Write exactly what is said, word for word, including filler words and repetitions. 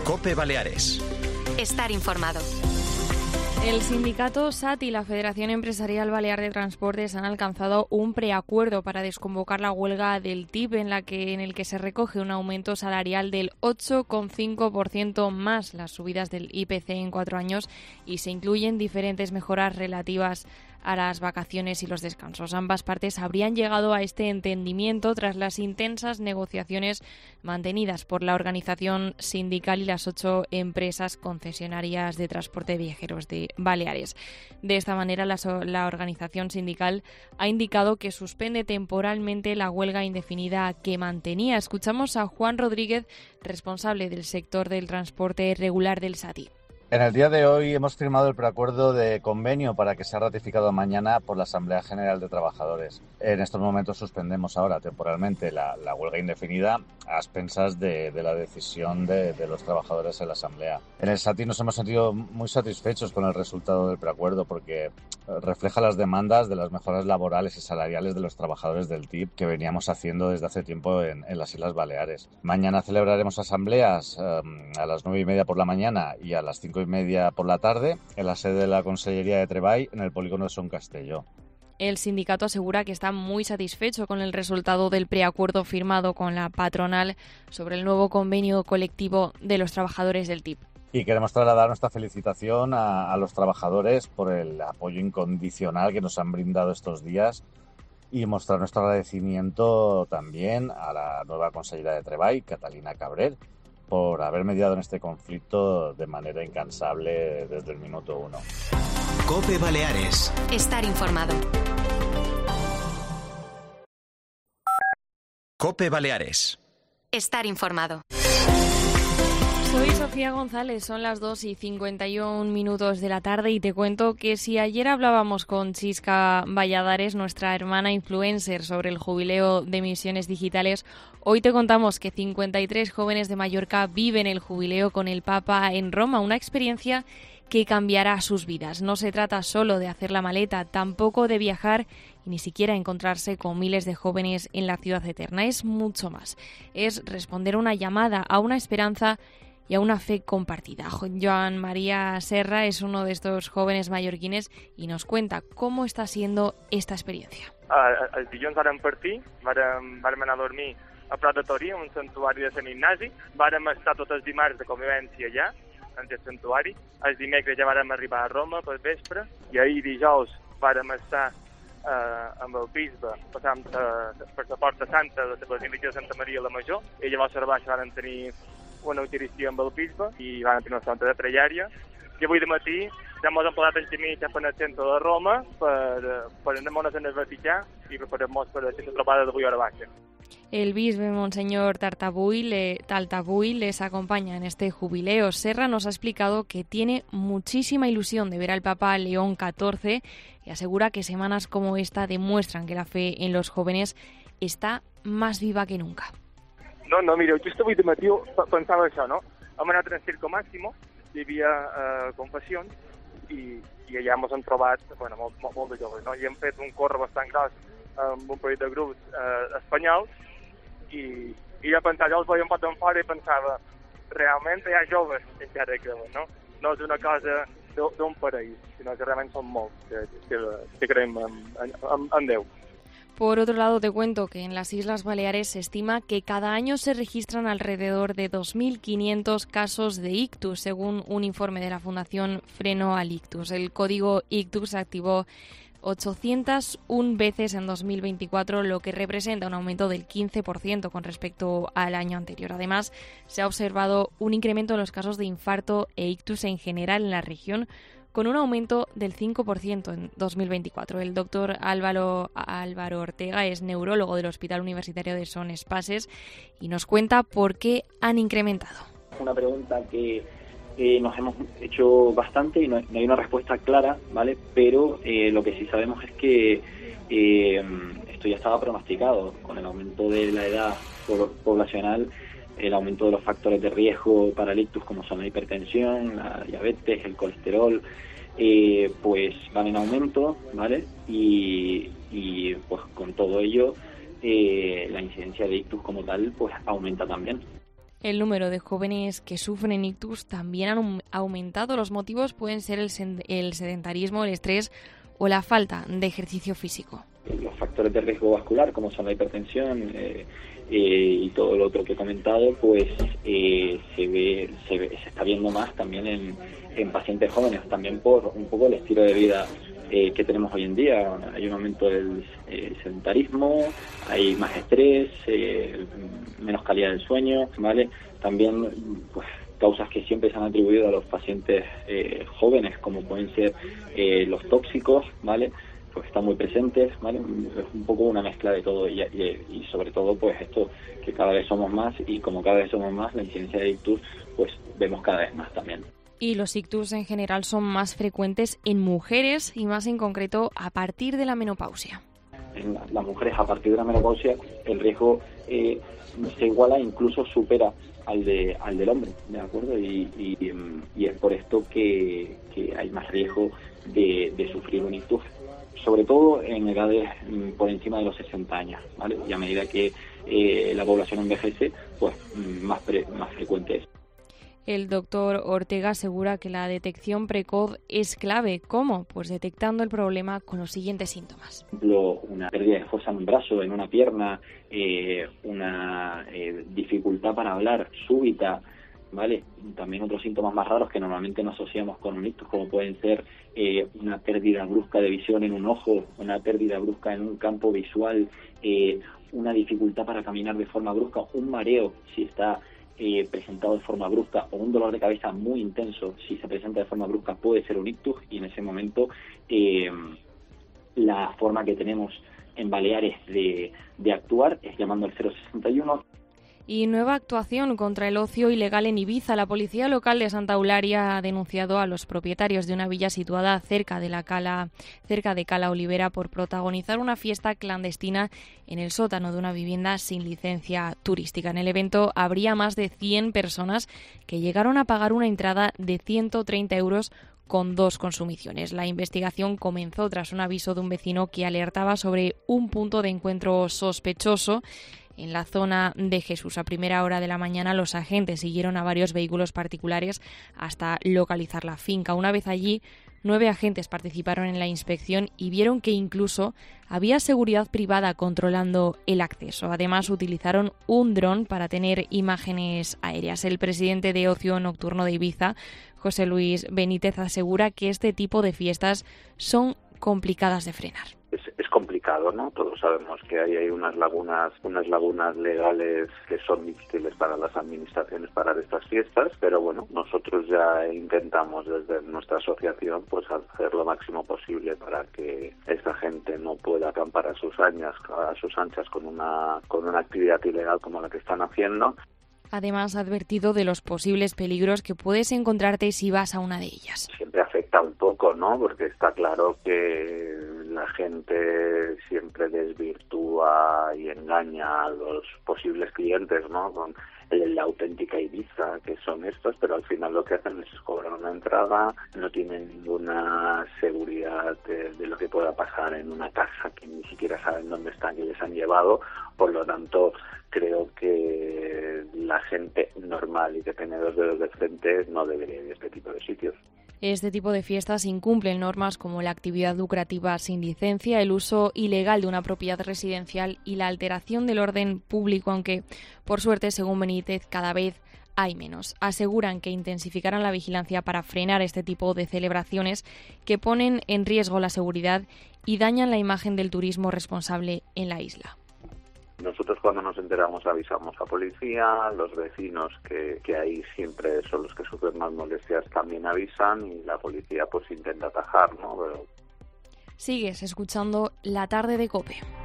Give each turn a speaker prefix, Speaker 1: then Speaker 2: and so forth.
Speaker 1: COPE Baleares.
Speaker 2: Estar informado.
Speaker 3: El sindicato S A T y la Federación Empresarial Balear de Transportes han alcanzado un preacuerdo para desconvocar la huelga del T I P, en la que en el que se recoge un aumento salarial del ocho coma cinco por ciento más las subidas del I P C en cuatro años, y se incluyen diferentes mejoras relativas a las vacaciones y los descansos. Ambas partes habrían llegado a este entendimiento tras las intensas negociaciones mantenidas por la organización sindical y las ocho empresas concesionarias de transporte de viajeros de Baleares. De esta manera, la, la organización sindical ha indicado que suspende temporalmente la huelga indefinida que mantenía. Escuchamos a Juan Rodríguez, responsable del sector del transporte regular del S A T I.
Speaker 4: En el día de hoy hemos firmado el preacuerdo de convenio para que sea ratificado mañana por la Asamblea General de Trabajadores. En estos momentos suspendemos ahora temporalmente la, la huelga indefinida a expensas de, de la decisión de, de los trabajadores en la Asamblea. En el S A T I nos hemos sentido muy satisfechos con el resultado del preacuerdo porque refleja las demandas de las mejoras laborales y salariales de los trabajadores del T I P que veníamos haciendo desde hace tiempo en, en las Islas Baleares. Mañana celebraremos asambleas um, a las nueve y media por la mañana y a las cinco y media por la tarde en la sede de la Consellería de Treball en el polígono de Son Castelló.
Speaker 3: El sindicato asegura que está muy satisfecho con el resultado del preacuerdo firmado con la patronal sobre el nuevo convenio colectivo de los trabajadores del T I P.
Speaker 4: Y queremos trasladar nuestra felicitación a, a los trabajadores por el apoyo incondicional que nos han brindado estos días y mostrar nuestro agradecimiento también a la nueva consellera de Treball, Catalina Cabrer, por haber mediado en este conflicto de manera incansable desde el minuto uno.
Speaker 1: COPE Baleares.
Speaker 2: Estar informado.
Speaker 1: COPE Baleares.
Speaker 2: Estar informado.
Speaker 3: Soy Sofía González, son las dos y cincuenta y un minutos de la tarde y te cuento que si ayer hablábamos con Chisca Valladares, nuestra hermana influencer, sobre el jubileo de emisiones digitales, hoy te contamos que cincuenta y tres jóvenes de Mallorca viven el jubileo con el Papa en Roma, una experiencia que cambiará sus vidas. No se trata solo de hacer la maleta, tampoco de viajar y ni siquiera encontrarse con miles de jóvenes en la ciudad eterna. Es mucho más. Es responder una llamada a una esperanza y a una fe compartida. Joan María Serra es uno de estos jóvenes mallorquines y nos cuenta cómo está siendo esta experiencia.
Speaker 5: Uh, els dilluns vàrem partir, vàrem, vàrem anar a dormir a Prat de Torí, un santuari de Sant Ignasi, vàrem estar tots els dimarts de convivència allà, en aquest santuari, els dimecres ja vàrem arribar a Roma pel vespre, i ahir dijous vàrem estar uh, amb el bisbe, passant uh, per la Porta Santa de la Basílica de Santa Maria la Major, i llavors a baix vàrem tenir una eucaristia amb el bisbe i van tenir una santa de pregària. I avui de matí ja ens hem posat en camí cap al centre de Roma per, per anar-nos en el Vaticà i preparar-nos per aquesta trobada d'avui a hora baixa.
Speaker 3: El bisbe Monseñor Tartabuy, le, Taltabuy les acompaña en este jubileo. Serra nos ha explicado que tiene muchísima ilusión de ver al Papa León catorce y asegura que semanas como esta demuestran que la fe en los jóvenes está más viva que nunca.
Speaker 5: No, no, mireu, just avui de matí pensava això, no? Hem anat en el Circo Máximo, hi havia eh, confessions, i, i allà ens hem trobat, bueno, molt, molt, molt de joves, no? I hem fet un córrer bastant gros amb un parell de grups eh, espanyols, i, i jo pensava, jo els veia un pot d'en fora i pensava, realment hi ha joves encara que creuen, no? No és una cosa d'un parell, sinó que realment són molts que, que, que creiem en, en, en Déu.
Speaker 3: Por otro lado, te cuento que en las Islas Baleares se estima que cada año se registran alrededor de dos mil quinientos casos de ictus, según un informe de la Fundación Freno al Ictus. El código ictus se activó ochocientas una veces en dos mil veinticuatro, lo que representa un aumento del quince por ciento con respecto al año anterior. Además, se ha observado un incremento en los casos de infarto e ictus en general en la región, con un aumento del cinco por ciento en dos mil veinticuatro. El doctor Álvaro, Álvaro Ortega es neurólogo del Hospital Universitario de Son Espases y nos cuenta por qué han incrementado.
Speaker 6: Una pregunta que eh, nos hemos hecho bastante y no, no hay una respuesta clara, ¿vale? Pero eh, lo que sí sabemos es que eh, esto ya estaba pronosticado con el aumento de la edad poblacional, el aumento de los factores de riesgo para el ictus como son la hipertensión, la diabetes, el colesterol, eh, pues van en aumento, ¿vale? Y, y pues con todo ello eh, la incidencia de ictus como tal pues aumenta también.
Speaker 3: El número de jóvenes que sufren ictus también han aumentado. Los motivos pueden ser el, el sedentarismo, el estrés o la falta de ejercicio físico.
Speaker 6: Los factores de riesgo vascular, como son la hipertensión eh, eh, y todo lo otro que he comentado, pues eh, se ve, se ve, se está viendo más también en, en pacientes jóvenes, también por un poco el estilo de vida eh, que tenemos hoy en día. Hay un aumento del eh, sedentarismo, hay más estrés, eh, menos calidad del sueño, ¿vale? También, pues, causas que siempre se han atribuido a los pacientes eh, jóvenes, como pueden ser eh, los tóxicos, ¿vale? Pues están muy presentes, ¿vale? Es un poco una mezcla de todo y, y, y sobre todo, pues esto, que cada vez somos más, y como cada vez somos más, la incidencia de ictus, pues vemos cada vez más también.
Speaker 3: Y los ictus en general son más frecuentes en mujeres y más en concreto a partir de la menopausia.
Speaker 6: En la, las mujeres a partir de la menopausia el riesgo eh, se iguala, incluso supera al de al del hombre, ¿de acuerdo? Y, y, y es por esto que, que hay más riesgo de, de sufrir un ictus, sobre todo en edades por encima de los sesenta años, ¿vale? Y a medida que eh, la población envejece, pues más, pre, más frecuente es.
Speaker 3: El doctor Ortega asegura que la detección precoz es clave. ¿Cómo? Pues detectando el problema con los siguientes síntomas.
Speaker 6: Por ejemplo, una pérdida de fuerza en un brazo, en una pierna, eh, una eh, dificultad para hablar súbita, ¿vale? También otros síntomas más raros que normalmente no asociamos con un ictus, como pueden ser eh, una pérdida brusca de visión en un ojo, una pérdida brusca en un campo visual, eh, una dificultad para caminar de forma brusca, un mareo si está Eh, presentado de forma brusca, o un dolor de cabeza muy intenso si se presenta de forma brusca, puede ser un ictus. Y en ese momento eh, la forma que tenemos en Baleares de, de actuar es llamando al cero sesenta y uno.
Speaker 3: Y nueva actuación contra el ocio ilegal en Ibiza. La policía local de Santa Eulalia ha denunciado a los propietarios de una villa situada cerca de la Cala, cerca de Cala Olivera, por protagonizar una fiesta clandestina en el sótano de una vivienda sin licencia turística. En el evento habría más de cien personas que llegaron a pagar una entrada de ciento treinta euros con dos consumiciones. La investigación comenzó tras un aviso de un vecino que alertaba sobre un punto de encuentro sospechoso en la zona de Jesús. A primera hora de la mañana los agentes siguieron a varios vehículos particulares hasta localizar la finca. Una vez allí, nueve agentes participaron en la inspección y vieron que incluso había seguridad privada controlando el acceso. Además, utilizaron un dron para tener imágenes aéreas. El presidente de Ocio Nocturno de Ibiza, José Luis Benítez, asegura que este tipo de fiestas son complicadas de frenar.
Speaker 7: Es, es complicado, ¿no? Todos sabemos que hay, hay unas lagunas, unas lagunas legales que son difíciles para las administraciones parar estas fiestas, pero bueno, nosotros ya intentamos desde nuestra asociación pues hacer lo máximo posible para que esta gente no pueda acampar a sus añas, a sus anchas con una con una actividad ilegal como la que están haciendo.
Speaker 3: Además, ha advertido de los posibles peligros que puedes encontrarte si vas a una de ellas.
Speaker 7: Siempre afecta un poco, ¿no? Porque está claro que la gente siempre desvirtúa y engaña a los posibles clientes, ¿no? Con la auténtica Ibiza, que son estos, pero al final lo que hacen es cobrar una entrada, no tienen ninguna seguridad de, de lo que pueda pasar en una casa que ni siquiera saben dónde están, que les han llevado. Por lo tanto, creo que la gente normal y que tiene dos dedos de frente no debería ir a este tipo de sitios.
Speaker 3: Este tipo de fiestas incumplen normas como la actividad lucrativa sin licencia, el uso ilegal de una propiedad residencial y la alteración del orden público, aunque, por suerte, según Benítez, cada vez hay menos. Aseguran que intensificarán la vigilancia para frenar este tipo de celebraciones que ponen en riesgo la seguridad y dañan la imagen del turismo responsable en la isla.
Speaker 7: Nosotros cuando nos enteramos avisamos a policía, los vecinos que, que ahí siempre son los que sufren más molestias también avisan y la policía pues intenta atajar, ¿no? Pero...
Speaker 3: Sigues escuchando La Tarde de COPE.